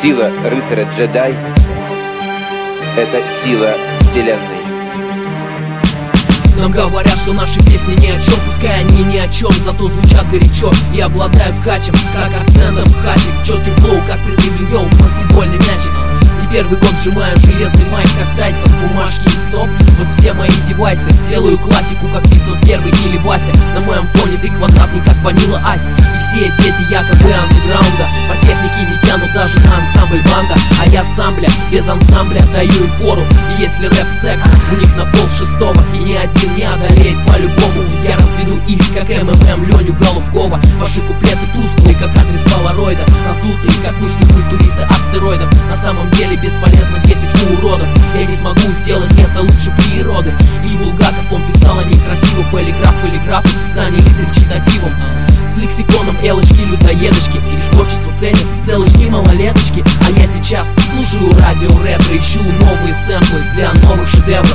Сила рыцаря-джедай — это сила вселенной. Нам говорят, что наши песни ни о чем, пускай они ни о чем, зато звучат горячо и обладают качем, как акцентом хачик, четкий флоу, как прилеплен баскетбольный мячик. И первый год сжимаю железный майк, как Тайсон, бумажки и стоп. Вот все мои девайсы, делаю классику, как 501 или Вася. На моем фоне ты квадратный, как Ванила Ась. И все дети якобы андеграунда, по технике не тянут даже на ансамбль банда. А я сам, бля, без ансамбля даю им фору. И если рэп секс, у них на 5:30, и ни один не одолеет по-любому. Я разведу их, как МММ Леню Голубкова. Ваши куплеты тусклые, как адрес полароида, раздутые, как мышцы культуриста от стероидов. На самом деле бесполезно 10 уродов. Я не смогу сделать это лучше природы. И Булгаков, он писал о ней красиво. Полиграфы занялись речитативом. С лексиконом элочки-людоедочки. Их творчество ценят целочки малолеточки. А я сейчас слушаю радио ретро, ищу новые сэмплы для новых шедевров.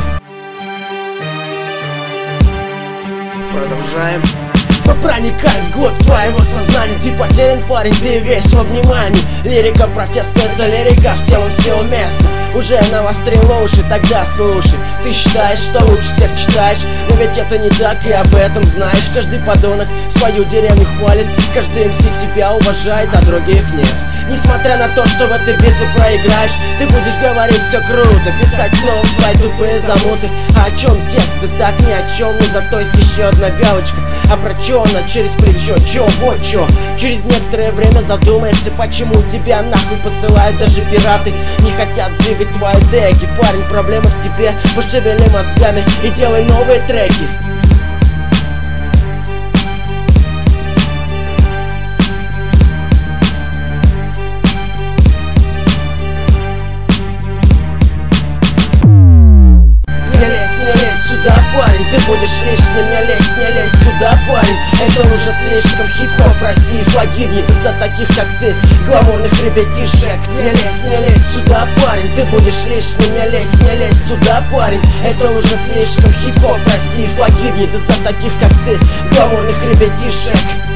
Продолжаем. Проникай в глубь твоего сознания. Ты потерян, парень, ты весь во внимании. Лирика протеста, это лирика в стилу всего места. Уже навострила уши, тогда слушай. Ты считаешь, что лучше всех читаешь, но ведь это не так, и об этом знаешь. Каждый подонок свою деревню хвалит, каждый МС себя уважает, а других нет. Несмотря на то, что в этой битве проиграешь, ты будешь говорить все круто, писать снова свои тупые замуты. А о чем тексты? Так ни о чем, но зато есть еще одна галочка. А про чё она через плечо? Чё, вот чё. Через некоторое время задумаешься, почему тебя нахуй посылают даже пираты. Не хотят двигать твои деки. Парень, проблема в тебе, пошевели мозгами и делай новые треки. Не лезь сюда, парень, ты будешь лишним. Не лезь сюда, парень. Это уже слишком, хип-хоп в России погибнет из-за таких, как ты, гламурных ребятишек. Не лезь сюда, парень, ты будешь лишним. Не лезь сюда, парень. Это уже слишком, хип-хоп в России погибнет из-за таких, как ты, гламурных ребятишек.